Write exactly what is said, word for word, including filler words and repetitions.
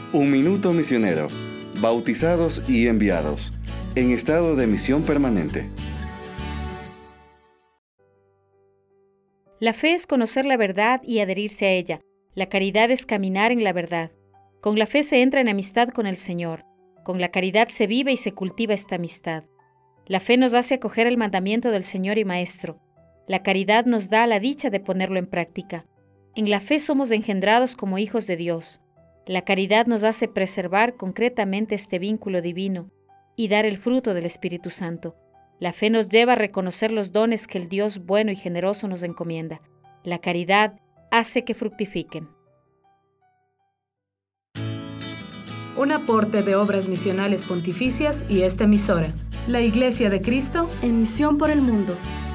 Un minuto misionero. Bautizados y enviados. En estado de misión permanente. La fe es conocer la verdad y adherirse a ella. La caridad es caminar en la verdad. Con la fe se entra en amistad con el Señor. Con la caridad se vive y se cultiva esta amistad. La fe nos hace acoger el mandamiento del Señor y Maestro. La caridad nos da la dicha de ponerlo en práctica. En la fe somos engendrados como hijos de Dios. La caridad nos hace preservar concretamente este vínculo divino y dar el fruto del Espíritu Santo. La fe nos lleva a reconocer los dones que el Dios bueno y generoso nos encomienda. La caridad hace que fructifiquen. Un aporte de Obras Misionales Pontificias y esta emisora. La Iglesia de Cristo en misión por el mundo.